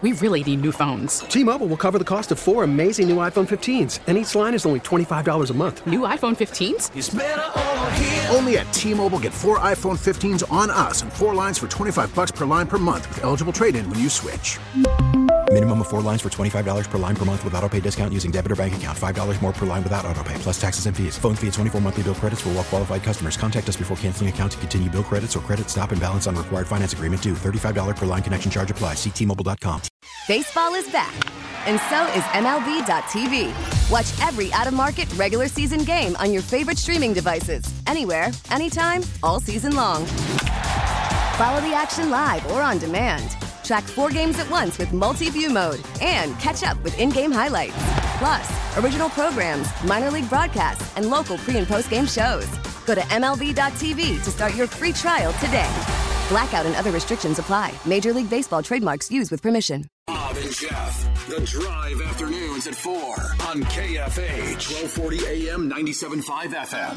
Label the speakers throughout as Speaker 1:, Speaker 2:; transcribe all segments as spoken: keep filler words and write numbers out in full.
Speaker 1: We really need new phones.
Speaker 2: T-Mobile will cover the cost of four amazing new iPhone fifteens, and each line is only twenty-five dollars a month.
Speaker 1: New iPhone fifteens?
Speaker 3: It's better over here.
Speaker 4: Only at T-Mobile, get four iPhone fifteens on us and four lines for twenty-five dollars per line per month with eligible trade-in when you switch.
Speaker 5: Minimum of four lines for twenty-five dollars per line per month with autopay discount using debit or bank account. five dollars more per line without autopay, plus taxes and fees. Phone fee at twenty-four monthly bill credits for well-qualified customers. Contact us before canceling account to continue bill credits or credit stop and balance on required finance agreement due. thirty-five dollars per line connection charge applies. See T Mobile dot com.
Speaker 6: Baseball is back, and so is M L B dot T V. Watch every out-of-market regular season game on your favorite streaming devices. Anywhere, anytime, all season long. Follow the action live or on demand. Track four games at once with multi-view mode and catch up with in-game highlights. Plus, original programs, minor league broadcasts, and local pre- and post-game shows. Go to M L B dot T V to start your free trial today. Blackout and other restrictions apply. Major League Baseball trademarks used with permission.
Speaker 7: Bob and Jeff, The Drive afternoons at four on K F A, twelve forty A M, ninety-seven point five F M.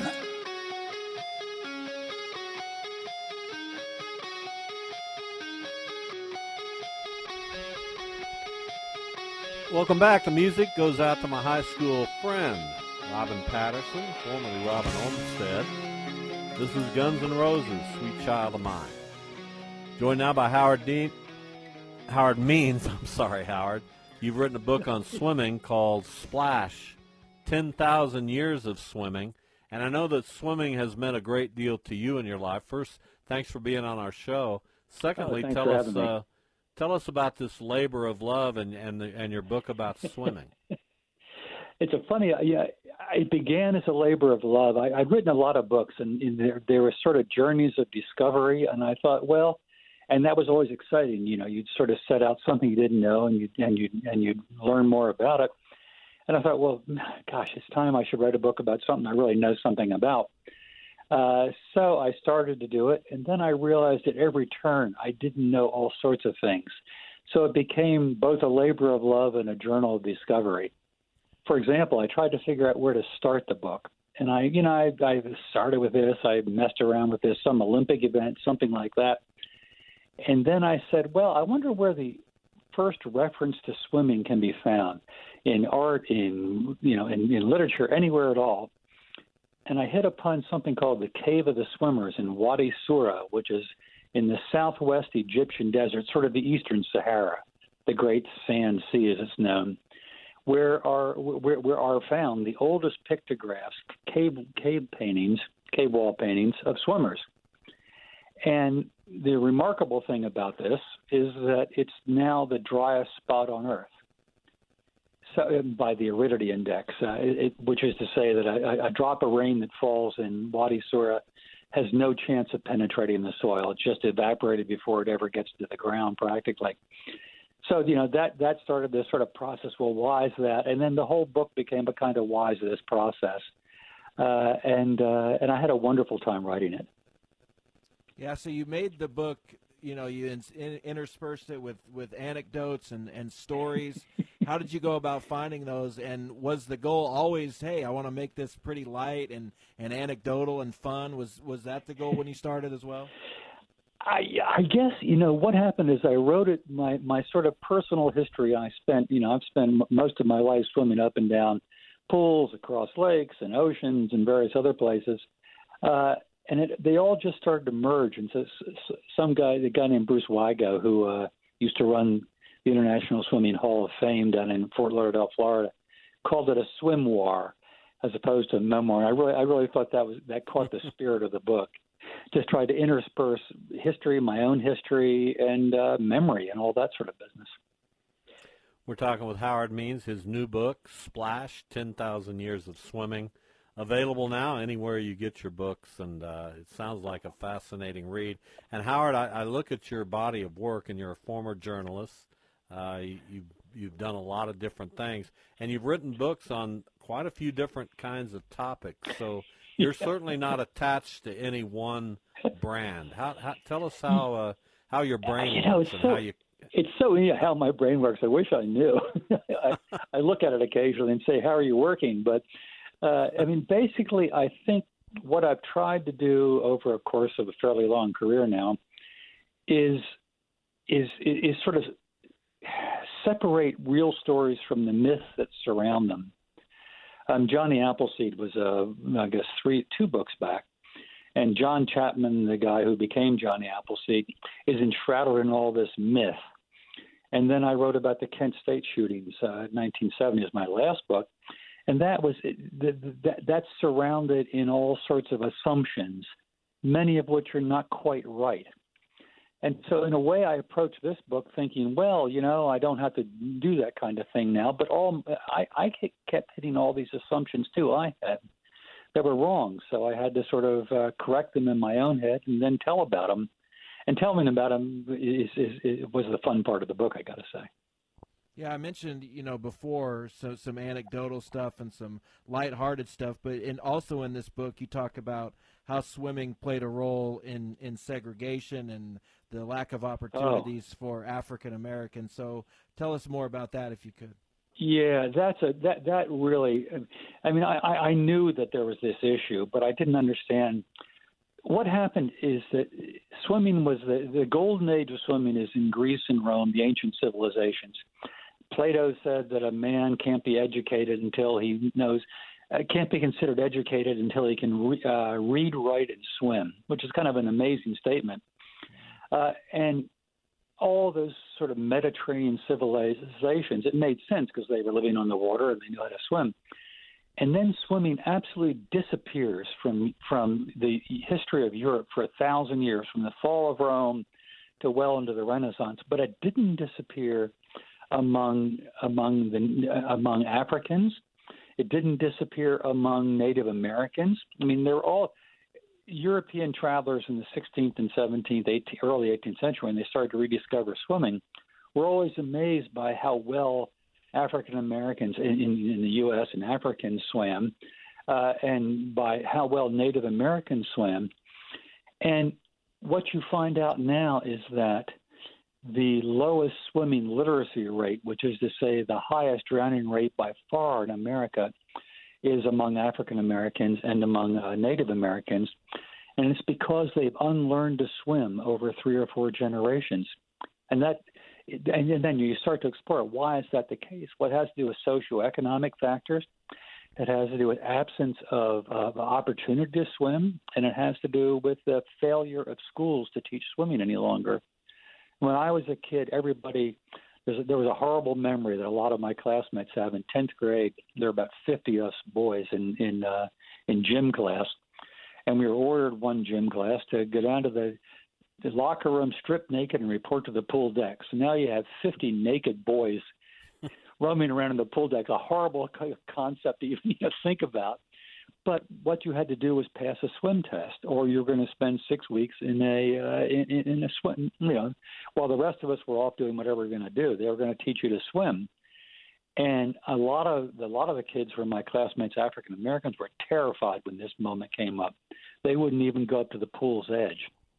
Speaker 8: Welcome back. The music goes out to my high school friend, Robin Patterson, formerly Robin Olmsted. This is Guns N' Roses, Sweet Child of Mine. Joined now by Howard Dean. Howard Means, I'm sorry, Howard. You've written a book on swimming called Splash, ten thousand Years of Swimming. And I know that swimming has meant a great deal to you in your life. First, thanks for being on our show. Secondly,
Speaker 9: oh,
Speaker 8: tell us uh, tell us about this labor of love and and, the, and your book about swimming.
Speaker 9: It's a funny, yeah, it began as a labor of love. I, I'd written a lot of books, and, and there, there were sort of journeys of discovery, and I thought, well, and that was always exciting. You know, you'd sort of set out something you didn't know, and you and you and you'd learn more about it. And I thought, well, gosh, it's time I should write a book about something I really know something about. Uh, so I started to do it, and then I realized at every turn I didn't know all sorts of things. So it became both a labor of love and a journal of discovery. For example, I tried to figure out where to start the book. And I, you know, I, I started with this, I messed around with this, some Olympic event, something like that. And then I said, well, I wonder where the first reference to swimming can be found in art, in, you know, in, in literature, anywhere at all. And I hit upon something called the Cave of the Swimmers in Wadi Sura, which is in the southwest Egyptian desert, sort of the eastern Sahara, the Great Sand Sea as it's known, where are where, where are found the oldest pictographs, cave cave paintings, cave wall paintings of swimmers. And the remarkable thing about this is that it's now the driest spot on Earth. So, by the aridity index, uh, it, which is to say that a, a drop of rain that falls in Wadi Sura has no chance of penetrating the soil. It's just evaporated before it ever gets to the ground, practically. So, you know, that, that started this sort of process. Well, why is that? And then the whole book became a kind of why is this process. Uh, and uh, and I had a wonderful time writing it.
Speaker 10: Yeah, so you made the book, you know, you in, in, interspersed it with, with anecdotes and, and stories. How did you go about finding those? And was the goal always, hey, I want to make this pretty light and, and anecdotal and fun? Was was that the goal when you started as well?
Speaker 9: I, I guess, you know, what happened is I wrote it, my, my sort of personal history. I spent, you know, I've spent most of my life swimming up and down pools across lakes and oceans and various other places. Uh, and it, they all just started to merge. And so some guy, the guy named Bruce Wygo, who uh, used to run the International Swimming Hall of Fame down in Fort Lauderdale, Florida, called it a swimmoir as opposed to a memoir. And I really, I really thought that was, that caught the spirit of the book. Just tried to intersperse history, my own history, and uh, memory, and all that sort of business.
Speaker 8: We're talking with Howard Means, his new book, Splash, ten thousand Years of Swimming, available now anywhere you get your books, and uh, it sounds like a fascinating read. And, Howard, I, I look at your body of work, and you're a former journalist. Uh, you, you've, you've done a lot of different things, and you've written books on quite a few different kinds of topics, so you're certainly not attached to any one brand. How, how tell us how uh, how your brain
Speaker 9: you know,
Speaker 8: works
Speaker 9: it's
Speaker 8: and
Speaker 9: so,
Speaker 8: how you.
Speaker 9: It's so yeah, how my brain works. I wish I knew. I, I look at it occasionally and say, "How are you working?" But uh, I mean, basically, I think what I've tried to do over a course of a fairly long career now is is is sort of separate real stories from the myths that surround them. Um, Johnny Appleseed was, uh, I guess, three, two books back. And John Chapman, the guy who became Johnny Appleseed, is enshrouded in all this myth. And then I wrote about the Kent State shootings. Uh, nineteen seventy is my last book. And that was that, that's surrounded in all sorts of assumptions, many of which are not quite right. And so in a way, I approached this book thinking, well, you know, I don't have to do that kind of thing now. But all I, I kept hitting all these assumptions, too, I had that were wrong. So I had to sort of uh, correct them in my own head and then tell about them. And telling about them is, is, is, was the fun part of the book, I got to say.
Speaker 10: Yeah, I mentioned, you know, before so, some anecdotal stuff and some lighthearted stuff, but and also in this book you talk about how swimming played a role in, in segregation and the lack of opportunities oh. for African Americans. So tell us more about that if you could.
Speaker 9: Yeah, that's a that that really. I mean, I, I knew that there was this issue, but I didn't understand. What happened is that swimming was the, the golden age of swimming is in Greece and Rome, the ancient civilizations. Plato said that a man can't be educated until he knows, uh, can't be considered educated until he can re, uh, read, write, and swim, which is kind of an amazing statement. Uh, and all those sort of Mediterranean civilizations, it made sense because they were living on the water and they knew how to swim. And then swimming absolutely disappears from from the history of Europe for a thousand years, from the fall of Rome to well into the Renaissance. But it didn't disappear among among the among Africans. It didn't disappear among Native Americans. I mean, they're all European travelers in the sixteenth and seventeenth, eighteenth, early eighteenth century, when they started to rediscover swimming, were always amazed by how well African Americans in, in, in the U S and Africans swam, uh, and by how well Native Americans swam. And what you find out now is that the lowest swimming literacy rate, which is to say the highest drowning rate by far in America, is among African Americans and among uh, Native Americans. And it's because they've unlearned to swim over three or four generations. And that And then you start to explore why is that the case? What has to do with socioeconomic factors? It has to do with absence of, of opportunity to swim, and it has to do with the failure of schools to teach swimming any longer. When I was a kid, everybody there's a, there was a horrible memory that a lot of my classmates have. In tenth grade, there were about fifty of us boys in in uh, in gym class, and we were ordered one gym class to go down to the the locker room, strip naked, and report to the pool deck. So now you have fifty naked boys roaming around in the pool deck, a horrible concept to even think about. But what you had to do was pass a swim test, or you're going to spend six weeks in a uh, in, in a swim. You know, while the rest of us were off doing whatever we were going to do, they were going to teach you to swim. And a lot of a lot of the kids from my classmates, African Americans, were terrified when this moment came up. They wouldn't even go up to the pool's edge.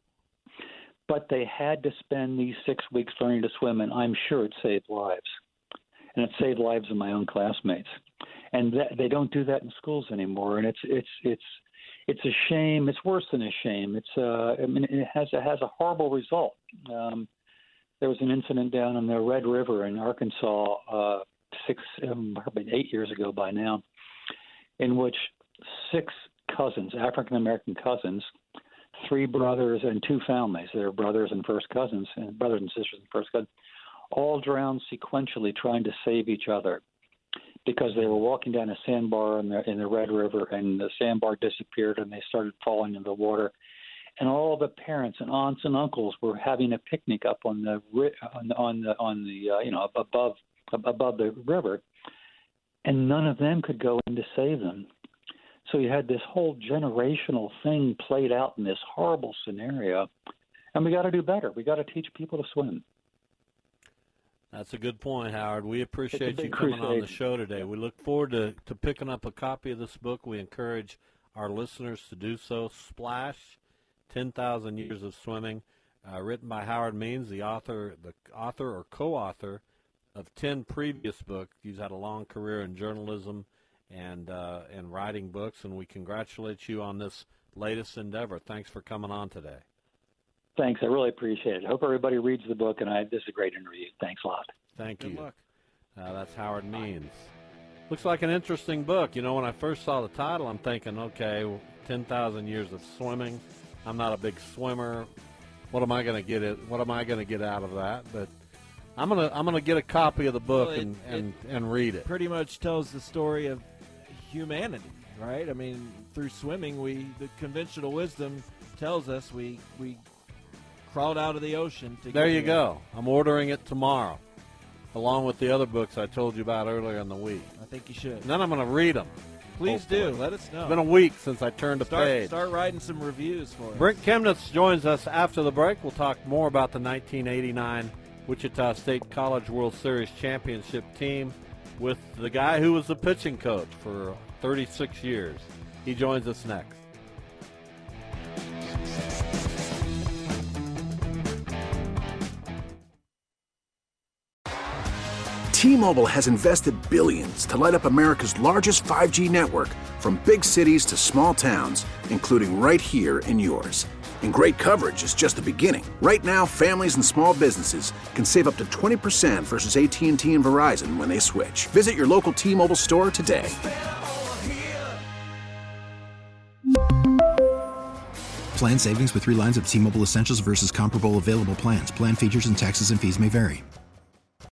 Speaker 9: But they had to spend these six weeks learning to swim, and I'm sure it saved lives. And it saved lives of my own classmates. And that, they don't do that in schools anymore. And it's it's it's it's a shame. It's worse than a shame. It's uh, I mean, it has it has a horrible result. Um, there was an incident down in the Red River in Arkansas uh, six, um, probably eight years ago by now, in which six cousins, African American cousins, three brothers and two families, they're brothers and first cousins, and brothers and sisters and first cousins, all drowned sequentially trying to save each other because they were walking down a sandbar in the, in the Red River, and the sandbar disappeared and they started falling into the water. And all the parents and aunts and uncles were having a picnic up on the on the on the, on the uh, you know above above the river, and none of them could go in to save them. So you had this whole generational thing played out in this horrible scenario, and we got to do better. We got to teach people to swim.
Speaker 8: That's a good point, Howard. We appreciate you
Speaker 9: crusade.
Speaker 8: coming on the show today. We look forward to, to picking up a copy of this book. We encourage our listeners to do so. Splash, ten thousand Years of Swimming, uh, written by Howard Means, the author, the author or co-author of ten previous books. He's had a long career in journalism and uh, and writing books, and we congratulate you on this latest endeavor. Thanks for coming on today.
Speaker 9: Thanks. I really appreciate it. I hope everybody reads the book, and I, this is a great interview. Thanks a lot.
Speaker 8: Thank
Speaker 10: Good
Speaker 8: you.
Speaker 10: luck.
Speaker 8: Uh, that's Howard Means. Looks like an interesting book. You know, when I first saw the title, I'm thinking, okay, well, ten thousand years of swimming. I'm not a big swimmer. What am I going to get it? What am I going to get out of that? But I'm gonna I'm gonna get a copy of the book
Speaker 10: Well, it,
Speaker 8: and,
Speaker 10: it
Speaker 8: and, and read it.
Speaker 10: Pretty much tells the story of humanity, right? I mean, through swimming, we the conventional wisdom tells us we we crawled out of the ocean to
Speaker 8: There
Speaker 10: get
Speaker 8: you
Speaker 10: here.
Speaker 8: go. I'm ordering it tomorrow, along with the other books I told you about earlier in the week.
Speaker 10: I think you should.
Speaker 8: And then I'm going to read them.
Speaker 10: Please
Speaker 8: hopefully.
Speaker 10: do. Let us know.
Speaker 8: It's been a week since I turned a
Speaker 10: start,
Speaker 8: page.
Speaker 10: Start writing some reviews for us.
Speaker 8: Brent Chemnitz joins us after the break. We'll talk more about the nineteen eighty-nine Wichita State College World Series championship team with the guy who was the pitching coach for thirty-six years. He joins us next.
Speaker 4: T-Mobile has invested billions to light up America's largest five G network, from big cities to small towns, including right here in yours. And great coverage is just the beginning. Right now, families and small businesses can save up to twenty percent versus A T and T and Verizon when they switch. Visit your local T-Mobile store today.
Speaker 5: Plan savings with three lines of T-Mobile Essentials versus comparable available plans. Plan features and taxes and fees may vary.